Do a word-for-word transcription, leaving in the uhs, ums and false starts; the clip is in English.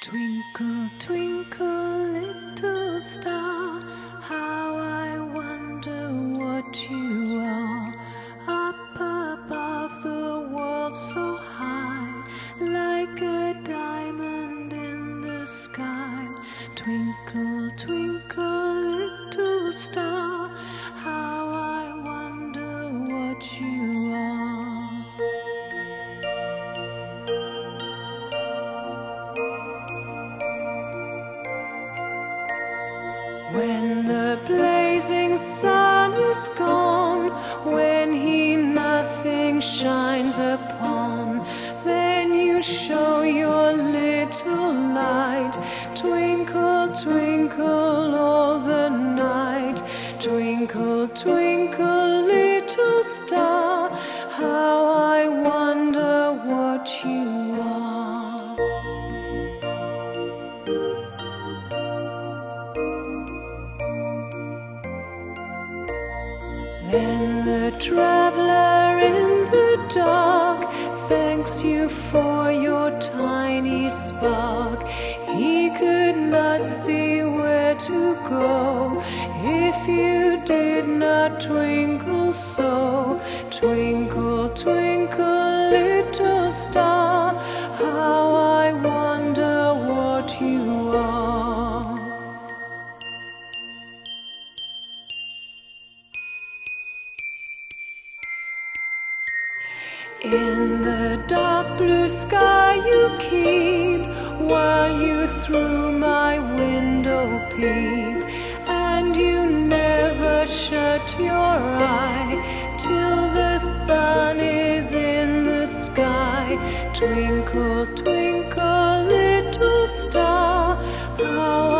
Twinkle, twinkle, little star, how I wonder what you are. Up above the world so high, like a diamond in the sky. Twinkle, twinkle, little star, how I wonder what you are. When the blazing sun is gone, when he nothing shines upon, then you show your little light. Twinkle, twinkle all the night. Twinkle, twinkle, little star, how I wonder what you are. Then the traveler in the dark thanks you for your tiny spark. He could not see where to go if you did not twinkle so. Twinkle, twinkle, little star, how I wonder what you are. In the dark blue sky you keep, while you through my window peep, and you never shut your eye till the sun is in the sky. Twinkle, twinkle, little star, how